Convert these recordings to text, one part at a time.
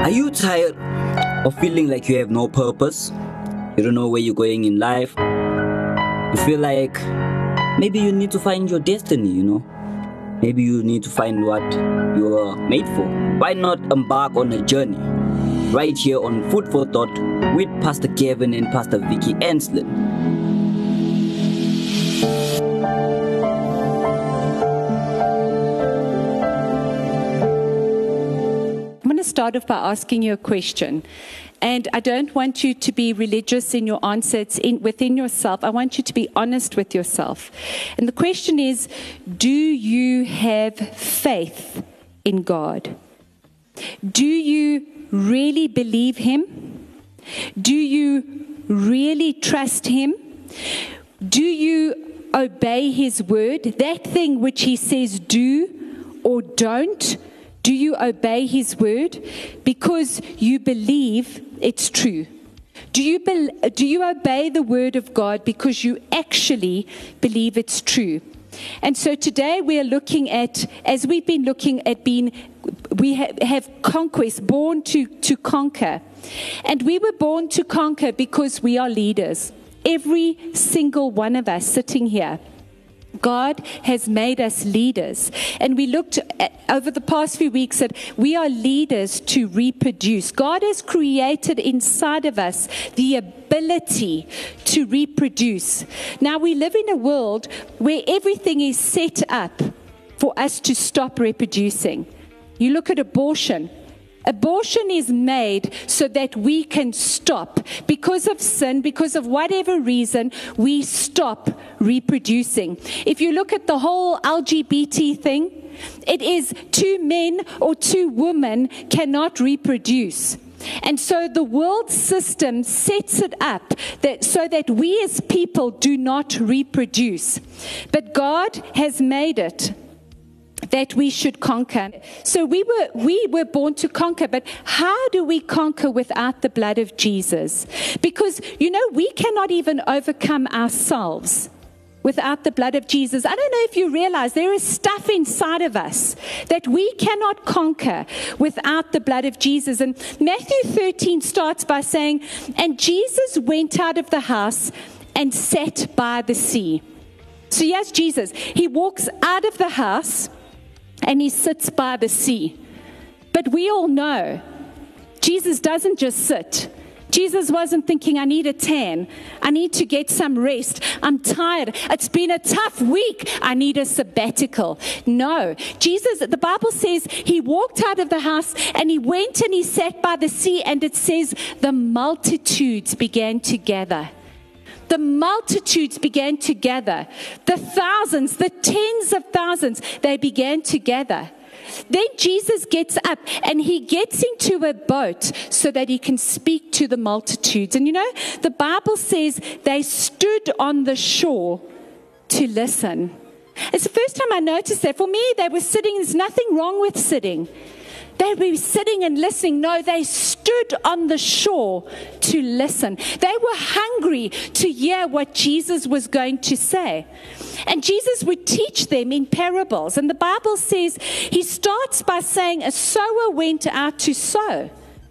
Are you tired of feeling like you have no purpose? You don't know where you're going in life. You feel like maybe you need to find your destiny, Maybe you need to find what you are made for. Why not embark on a journey right here on Food for Thought with Pastor Kevin and Pastor Vicky Enslin? I'm going to start off by asking you a question. And I don't want you to be religious in your answer. It's within yourself. I want you to be honest with yourself. And the question is, do you have faith in God? Do you really believe Him? Do you really trust Him? Do you obey His word? That thing which He says do or don't, do you obey His word because you believe it's true? Do you obey the word of God because you actually believe it's true? And so today we are looking at, as we've been looking at we have conquest, born to conquer. And we were born to conquer because we are leaders. Every single one of us sitting here. God has made us leaders. And we looked at, over the past few weeks, that we are leaders to reproduce. God has created inside of us the ability to reproduce. Now, we live in a world where everything is set up for us to stop reproducing. You look at abortion. Abortion is made so that we can stop. Because of sin, because of whatever reason, we stop reproducing. If you look at the whole LGBT thing, it is 2 men or 2 women cannot reproduce. And so the world system sets it up so that we as people do not reproduce. But God has made it that we should conquer. So we were born to conquer, but how do we conquer without the blood of Jesus? Because, we cannot even overcome ourselves without the blood of Jesus. I don't know if you realize there is stuff inside of us that we cannot conquer without the blood of Jesus. And Matthew 13 starts by saying, and Jesus went out of the house and sat by the sea. So yes, Jesus, He walks out of the house and He sits by the sea. But we all know Jesus doesn't just sit. Jesus wasn't thinking, I need a tan. I need to get some rest. I'm tired. It's been a tough week. I need a sabbatical. No. Jesus, the Bible says He walked out of the house and He went and He sat by the sea, and it says the multitudes began to gather. The multitudes began to gather. The thousands, the tens of thousands, they began to gather. Then Jesus gets up and He gets into a boat so that He can speak to the multitudes. And the Bible says they stood on the shore to listen. It's the first time I noticed that. For me, they were sitting. There's nothing wrong with sitting. They were sitting and listening. No, they stood on the shore to listen. They were hungry to hear what Jesus was going to say. And Jesus would teach them in parables. And the Bible says He starts by saying, a sower went out to sow.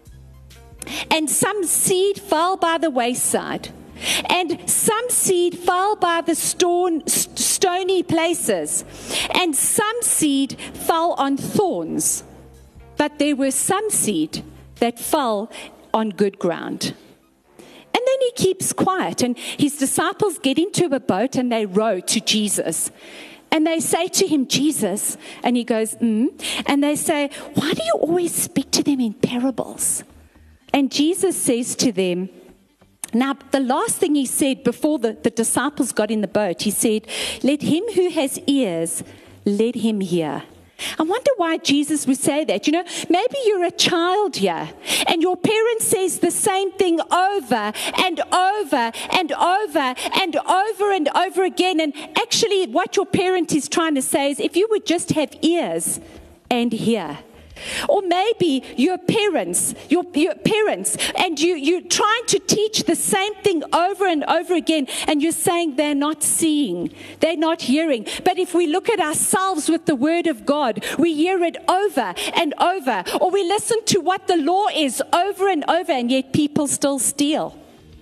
And some seed fell by the wayside. And some seed fell by the stony places. And some seed fell on thorns. But there were some seed that fell on good ground. And then He keeps quiet, and His disciples get into a boat and they row to Jesus. And they say to Him, Jesus, and He goes, And they say, why do you always speak to them in parables? And Jesus says to them, now, the last thing He said before the disciples got in the boat, He said, let him who has ears, let him hear. I wonder why Jesus would say that. Maybe you're a child here and your parent says the same thing over and over and over and over and over again. And actually what your parent is trying to say is, if you would just have ears and hear. Or maybe your parents, and you're trying to teach the same thing over and over again, and you're saying they're not seeing, they're not hearing. But if we look at ourselves with the Word of God, we hear it over and over. Or we listen to what the law is over and over, and yet people still steal.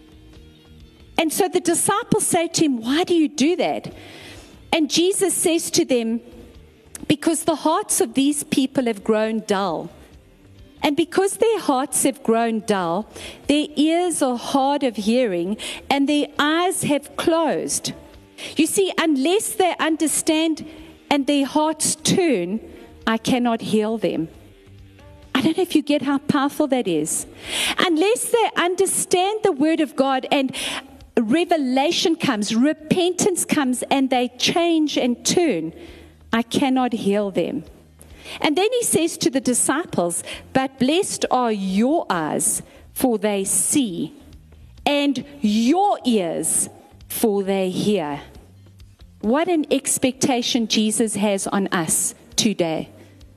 And so the disciples say to him, why do you do that? And Jesus says to them, because the hearts of these people have grown dull. And because their hearts have grown dull, their ears are hard of hearing and their eyes have closed. You see, unless they understand and their hearts turn, I cannot heal them. I don't know if you get how powerful that is. Unless they understand the Word of God and revelation comes, repentance comes, and they change and turn, I cannot heal them. And then he says to the disciples, but blessed are your eyes, for they see, and your ears, for they hear. What an expectation Jesus has on us today.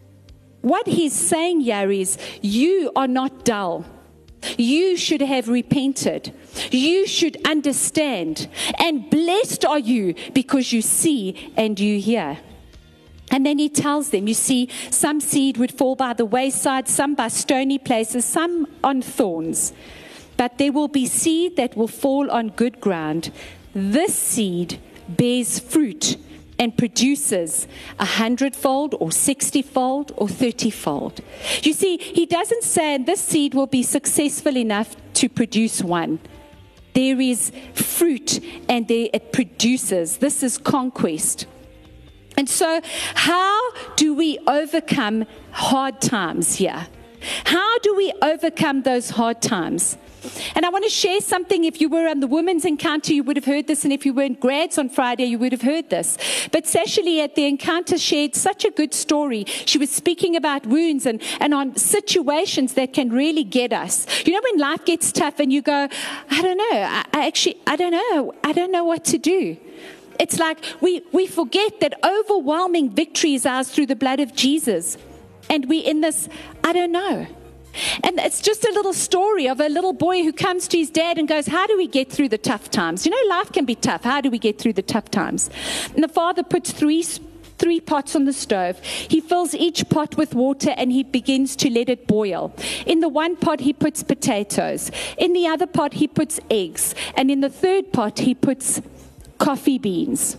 What he's saying here is, you are not dull. You should have repented. You should understand. And blessed are you because you see and you hear. And then he tells them, you see, some seed would fall by the wayside, some by stony places, some on thorns. But there will be seed that will fall on good ground. This seed bears fruit and produces 100-fold or 60-fold or 30-fold. You see, he doesn't say this seed will be successful enough to produce one. There is fruit and there it produces. This is conquest. And so how do we overcome hard times here? How do we overcome those hard times? And I want to share something. If you were on the women's encounter, you would have heard this. And if you were in grads on Friday, you would have heard this. But Sasha-Lee at the encounter shared such a good story. She was speaking about wounds and on situations that can really get us. You know, when life gets tough and you go, I don't know. I don't know what to do. It's like we forget that overwhelming victory is ours through the blood of Jesus. And we in this, I don't know. And it's just a little story of a little boy who comes to his dad and goes, how do we get through the tough times? You know, life can be tough. How do we get through the tough times? And the father puts three pots on the stove. He fills each pot with water and he begins to let it boil. In the one pot, he puts potatoes. In the other pot, he puts eggs. And in the third pot, he puts coffee beans.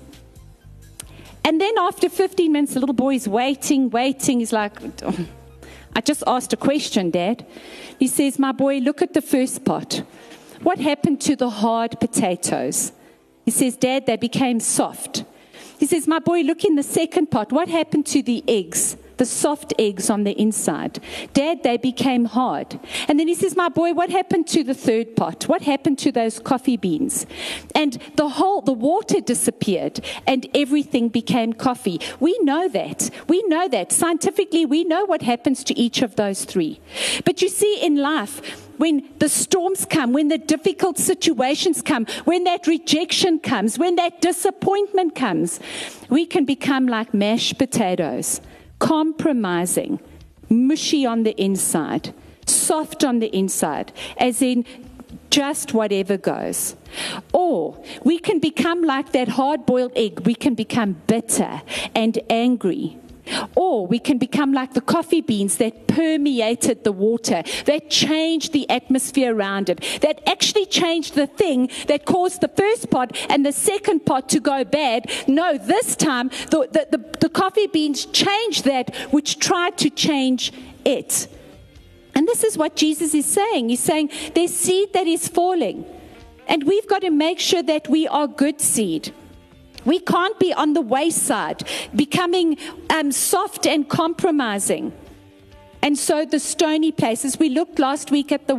And then after 15 minutes, the little boy's waiting. He's like, oh, I just asked a question, Dad. He says, my boy, look at the first pot. What happened to the hard potatoes? He says, Dad, they became soft. He says, my boy, look in the second pot. What happened to the eggs? The soft eggs on the inside. Dad, they became hard. And then he says, my boy, what happened to the third pot? What happened to those coffee beans? And the water disappeared and everything became coffee. We know that. Scientifically, we know what happens to each of those three. But you see, in life, when the storms come, when the difficult situations come, when that rejection comes, when that disappointment comes, we can become like mashed potatoes. Compromising, mushy on the inside, soft on the inside, as in just whatever goes. Or we can become like that hard-boiled egg. We can become bitter and angry. Or we can become like the coffee beans that permeated the water, that changed the atmosphere around it, that actually changed the thing that caused the first pot and the second pot to go bad. No, this time the coffee beans changed that which tried to change it. And this is what Jesus is saying. He's saying there's seed that is falling. And we've got to make sure that we are good seed. We can't be on the wayside, becoming soft and compromising. And so the stony places, we looked last week at the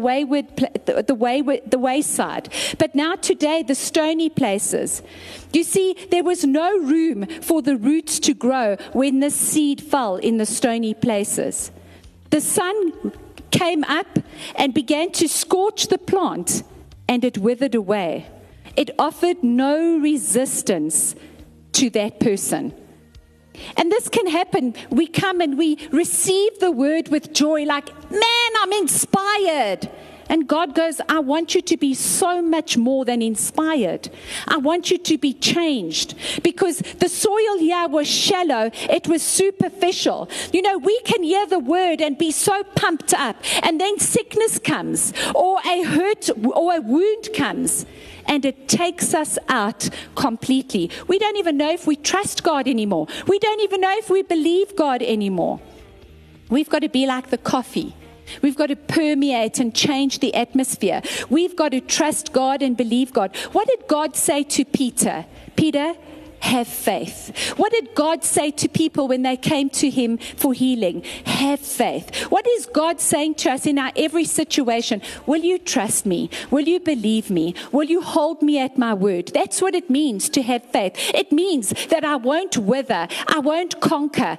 wayside. But now today, the stony places. You see, there was no room for the roots to grow when the seed fell in the stony places. The sun came up and began to scorch the plant, and it withered away. It offered no resistance to that person. And this can happen. We come and we receive the word with joy, like, man, I'm inspired. And God goes, I want you to be so much more than inspired. I want you to be changed, because the soil here was shallow. It was superficial. You know, we can hear the word and be so pumped up, and then sickness comes, or a hurt or a wound comes, and it takes us out completely. We don't even know if we trust God anymore. We don't even know if we believe God anymore. We've got to be like the coffee. We've got to permeate and change the atmosphere. We've got to trust God and believe God. What did God say to Peter? Peter, have faith. What did God say to people when they came to him for healing? Have faith. What is God saying to us in our every situation? Will you trust me? Will you believe me? Will you hold me at my word? That's what it means to have faith. It means that I won't wither. I won't conquer.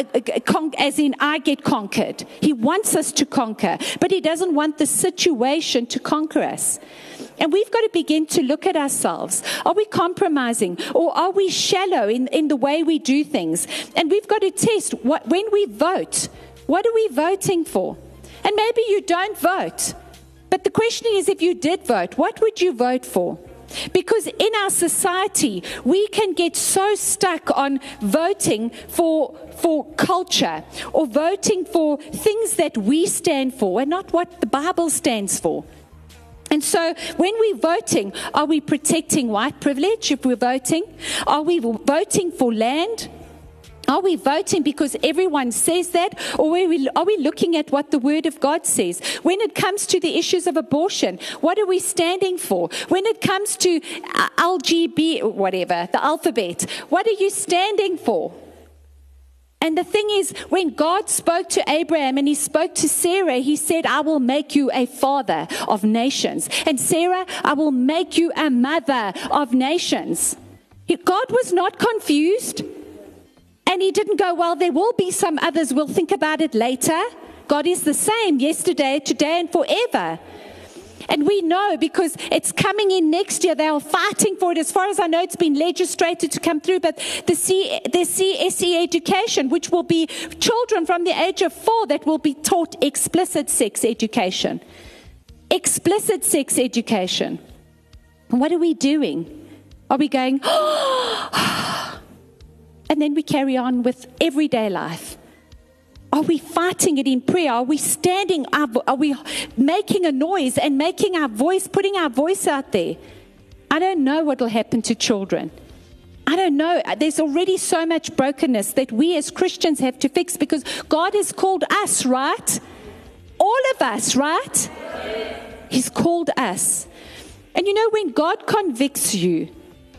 As in, I get conquered. He wants us to conquer, but he doesn't want the situation to conquer us. And we've got to begin to look at ourselves. Are we compromising, or are we shallow in the way we do things? And we've got to test when we vote, what are we voting for? And maybe you don't vote. But the question is, if you did vote, what would you vote for? Because in our society, we can get so stuck on voting for culture, or voting for things that we stand for and not what the Bible stands for. And so when we're voting, are we protecting white privilege if we're voting? Are we voting for land? Are we voting because everyone says that? Or are we looking at what the Word of God says? When it comes to the issues of abortion, what are we standing for? When it comes to LGBT, whatever, the alphabet, what are you standing for? And the thing is, when God spoke to Abraham and he spoke to Sarah, he said, I will make you a father of nations. And Sarah, I will make you a mother of nations. God was not confused. And he didn't go, well, there will be some others. We'll think about it later. God is the same yesterday, today, and forever. And we know because it's coming in next year. They are fighting for it. As far as I know, it's been legislated to come through. But the CSE education, which will be children from the age of 4 that will be taught explicit sex education. Explicit sex education. And what are we doing? Are we going, oh, and then we carry on with everyday life? Are we fighting it in prayer? Are we standing up? Are we making a noise and making our voice, putting our voice out there? I don't know what will happen to children. I don't know. There's already so much brokenness that we as Christians have to fix, because God has called us, right? All of us, right? He's called us. And you know, when God convicts you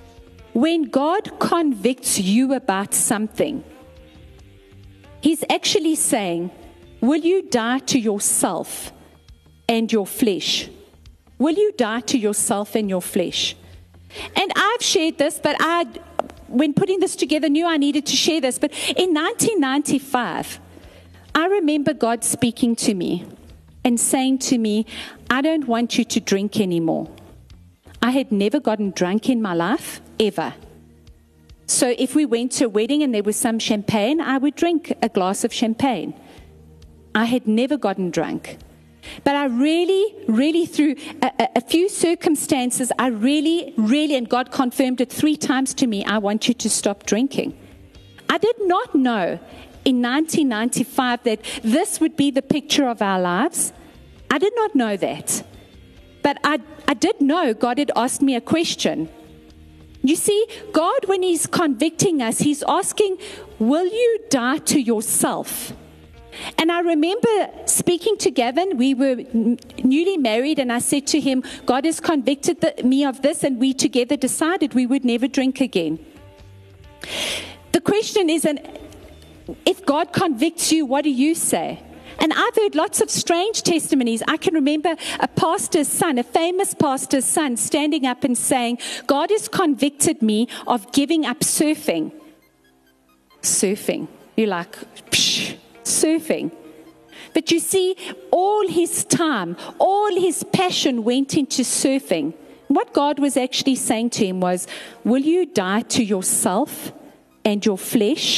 about something, He's actually saying, will you die to yourself and your flesh? Will you die to yourself and your flesh? And I've shared this, but when putting this together, knew I needed to share this. But in 1995, I remember God speaking to me and saying to me, I don't want you to drink anymore. I had never gotten drunk in my life, ever. So if we went to a wedding and there was some champagne, I would drink a glass of champagne. I had never gotten drunk. But I really, through a few circumstances, and God confirmed it 3 times to me, I want you to stop drinking. I did not know in 1995 that this would be the picture of our lives. I did not know that. But I did know God had asked me a question. You see, God, when He's convicting us, He's asking, will you die to yourself? And I remember speaking to Gavin. We were newly married, and I said to him, God has convicted me of this, and we together decided we would never drink again. The question is, if God convicts you, what do you say? And I've heard lots of strange testimonies. I can remember a pastor's son, a famous pastor's son, standing up and saying, God has convicted me of giving up surfing. Surfing. You're like, psh, surfing. But you see, all his time, all his passion went into surfing. What God was actually saying to him was, will you die to yourself and your flesh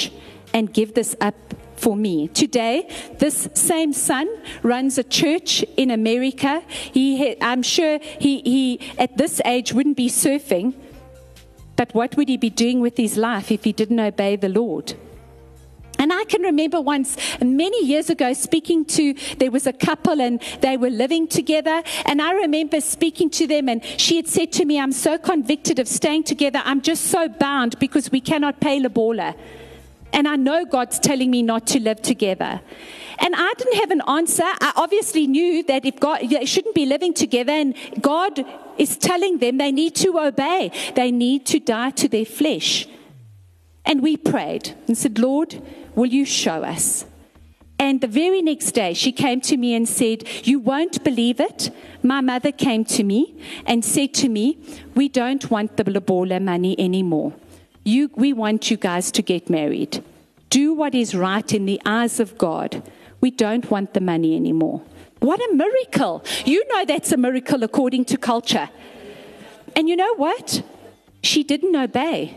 and give this up for me. Today, this same son runs a church in America. I'm sure he at this age wouldn't be surfing, but what would he be doing with his life if he didn't obey the Lord? And I can remember once, many years ago, there was a couple and they were living together. And I remember speaking to them, and she had said to me, I'm so convicted of staying together. I'm just so bound because we cannot pay lobola. And I know God's telling me not to live together. And I didn't have an answer. I obviously knew that they shouldn't be living together, and God is telling them they need to obey. They need to die to their flesh. And we prayed and said, Lord, will you show us? And the very next day, she came to me and said, you won't believe it. My mother came to me and said to me, we don't want the lobola money anymore. We want you guys to get married. Do what is right in the eyes of God. We don't want the money anymore. What a miracle. You know that's a miracle according to culture. And you know what? She didn't obey.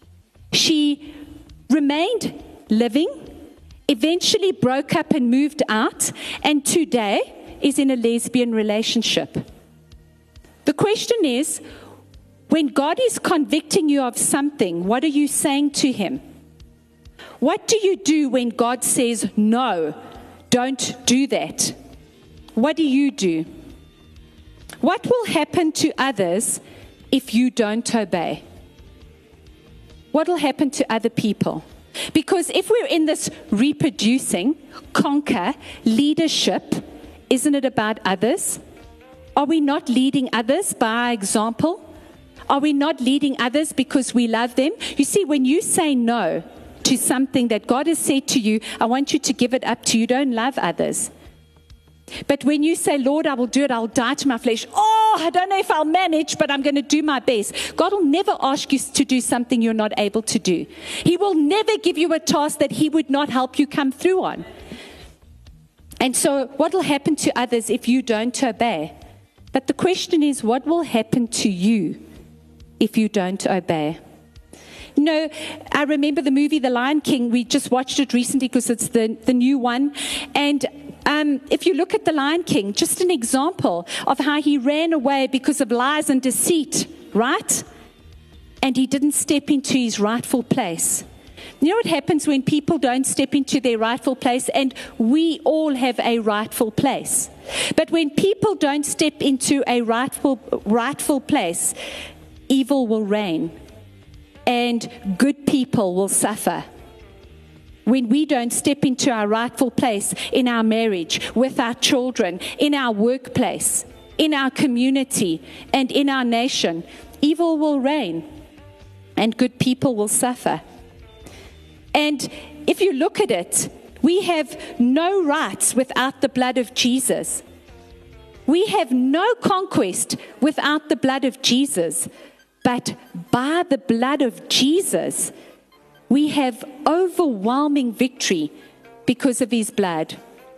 She remained living, eventually broke up and moved out, and today is in a lesbian relationship. The question is, when God is convicting you of something, what are you saying to him? What do you do when God says, no, don't do that? What do you do? What will happen to others if you don't obey? What will happen to other people? Because if we're in this reproducing, conquer, leadership, isn't it about others? Are we not leading others by example? Are we not leading others because we love them? You see, when you say no to something that God has said to you, I want you to give it up to you, don't love others. But when you say, Lord, I will do it, I'll die to my flesh. Oh, I don't know if I'll manage, but I'm going to do my best. God will never ask you to do something you're not able to do. He will never give you a task that he would not help you come through on. And so what will happen to others if you don't obey? But the question is, what will happen to you if you don't obey? You know, I remember the movie The Lion King. We just watched it recently because it's the new one. And if you look at The Lion King, just an example of how he ran away because of lies and deceit, right? And he didn't step into his rightful place. You know what happens when people don't step into their rightful place? And we all have a rightful place. But when people don't step into a rightful place, evil will reign and good people will suffer. When we don't step into our rightful place in our marriage, with our children, in our workplace, in our community, and in our nation, evil will reign and good people will suffer. And if you look at it, we have no rights without the blood of Jesus. We have no conquest without the blood of Jesus. But by the blood of Jesus, we have overwhelming victory because of his blood.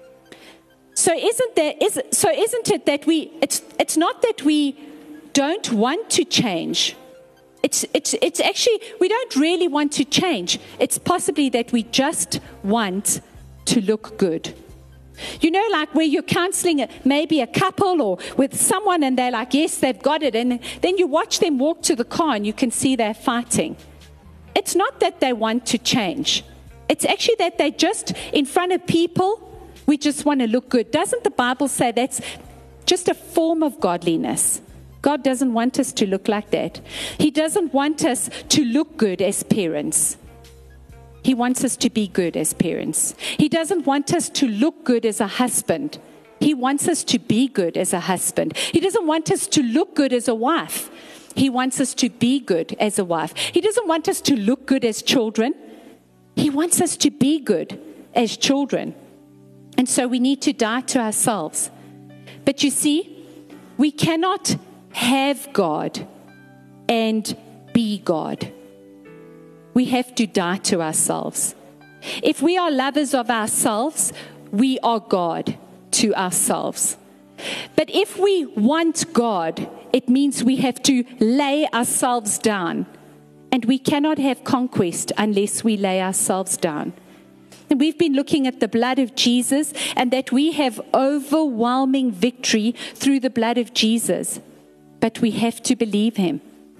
So isn't it that it's not that we don't want to change. It's actually, we don't really want to change. It's possibly that we just want to look good. You know, like where you're counseling maybe a couple or with someone and they're like, yes, they've got it. And then you watch them walk to the car and you can see they're fighting. It's not that they want to change. It's actually that they just, in front of people, we just want to look good. Doesn't the Bible say that's just a form of godliness? God doesn't want us to look like that. He doesn't want us to look good as parents. He wants us to be good as parents. He doesn't want us to look good as a husband. He wants us to be good as a husband. He doesn't want us to look good as a wife. He wants us to be good as a wife. He doesn't want us to look good as children. He wants us to be good as children. And so we need to die to ourselves. But you see, we cannot have God and be God. We have to die to ourselves. If we are lovers of ourselves, we are God to ourselves. But if we want God, it means we have to lay ourselves down And we cannot have conquest unless we lay ourselves down. And we've been looking at the blood of Jesus and that we have overwhelming victory through the blood of Jesus. But we have to believe him.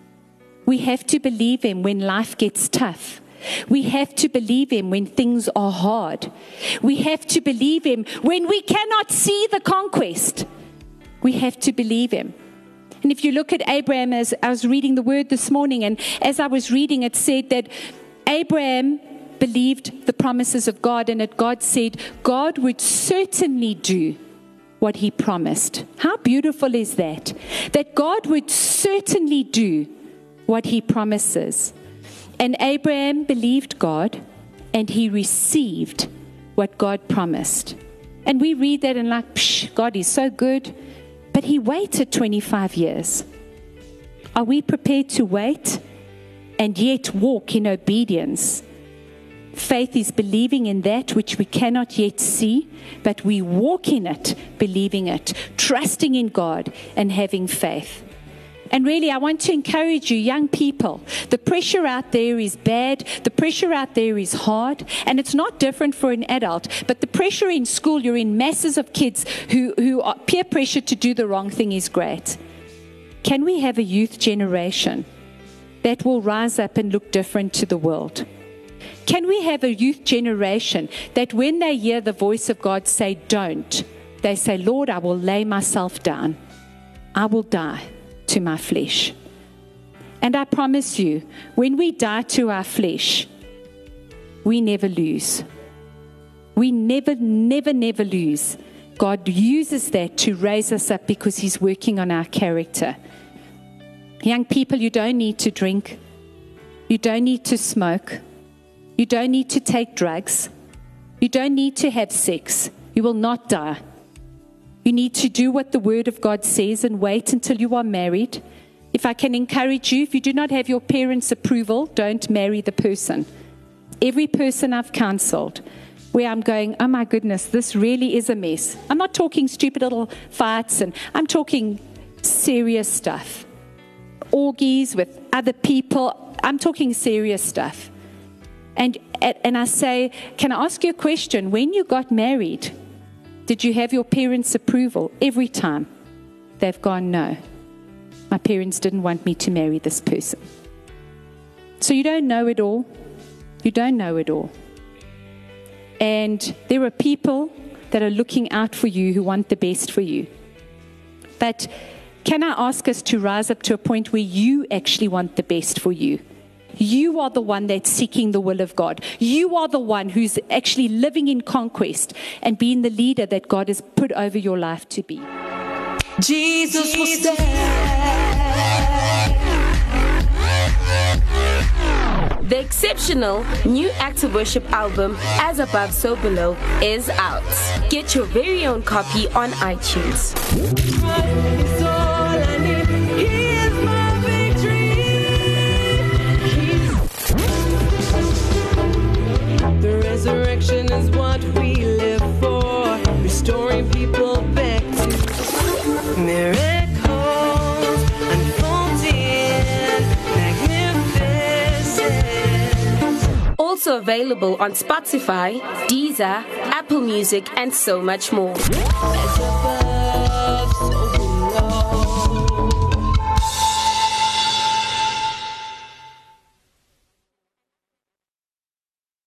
We have to believe him when life gets tough. We have to believe him when things are hard. We have to believe him when we cannot see the conquest. We have to believe him. And if you look at Abraham, as I was reading the word this morning, and as I was reading, it said that Abraham believed the promises of God, and that God said God would certainly do what he promised. How beautiful is that? That God would certainly do what he promises. And Abraham believed God, and he received what God promised. And we read that and like, psh, God is so good. But he waited 25 years. Are we prepared to wait and yet walk in obedience? Faith is believing in that which we cannot yet see, but we walk in it, believing it, trusting in God and having faith. And really, I want to encourage you, young people, the pressure out there is bad. The pressure out there is hard. And it's not different for an adult. But the pressure in school, you're in masses of kids who are peer pressure to do the wrong thing is great. Can we have a youth generation that will rise up and look different to the world? Can we have a youth generation that when they hear the voice of God say, don't, they say, Lord, I will lay myself down. I will die to my flesh. And I promise you, when we die to our flesh, we never lose. We never lose. God uses that to raise us up because he's working on our character. Young people, you don't need to drink. You don't need to smoke. You don't need to take drugs. You don't need to have sex. You will not die. You need to do what the Word of God says and wait until you are married. If I can encourage you, if you do not have your parents' approval, don't marry the person. Every person I've counseled, where I'm going, oh my goodness, this really is a mess. I'm not talking stupid little fights, and I'm talking serious stuff. Orgies with other people. I'm talking serious stuff. And I say, can I ask you a question? When you got married, did you have your parents' approval? Every time they've gone, no. My parents didn't want me to marry this person. So you don't know it all. You don't know it all. And there are people that are looking out for you who want the best for you. But can I ask us to rise up to a point where you actually want the best for you? You are the one that's seeking the will of God. You are the one who's actually living in conquest and being the leader that God has put over your life to be. Jesus was there. The exceptional new Act of Worship album, As Above, So Below, is out. Get your very own copy on iTunes. The resurrection is what we live for, restoring people back to miracles unfolding, magnificent. Also available on Spotify, Deezer, Apple Music, and so much more. As above, so